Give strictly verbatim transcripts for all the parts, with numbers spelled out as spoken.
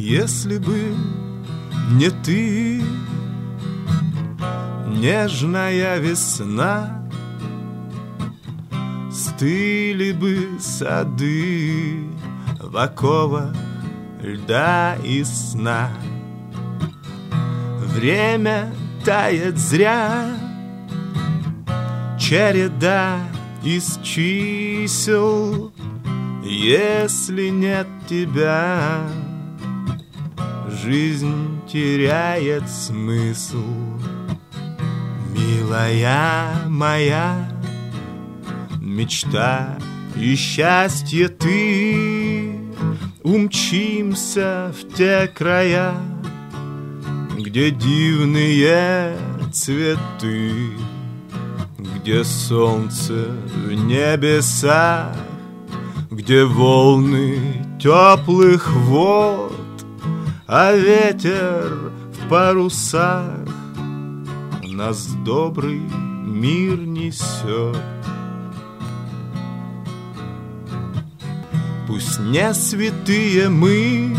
Если бы не ты, нежная весна, стыли бы сады в оковах льда и сна. Время тает зря, череда из чисел. Если нет тебя, жизнь теряет смысл. Милая моя мечта и счастье, ты, умчимся в те края, где дивные цветы, где солнце в небесах, где волны теплых вод, а ветер в парусах нас добрый мир несет. Пусть не святые мы,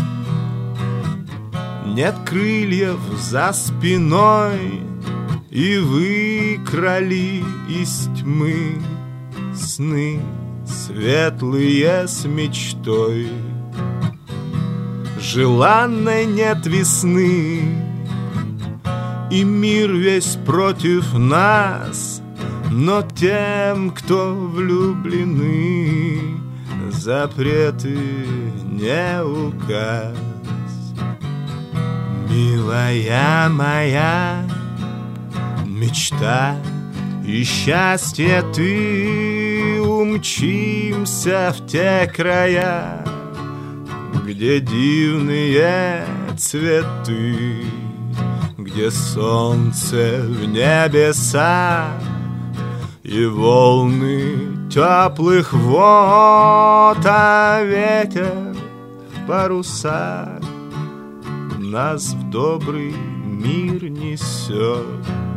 нет крыльев за спиной, и выкрали из тьмы сны светлые с мечтой. Желанной нет весны, и мир весь против нас, но тем, кто влюблены, запреты не указ. Милая моя мечта и счастье, ты, умчимся в те края, где дивные цветы, где солнце в небесах и волны теплых вод, а ветер в парусах нас в добрый мир несет.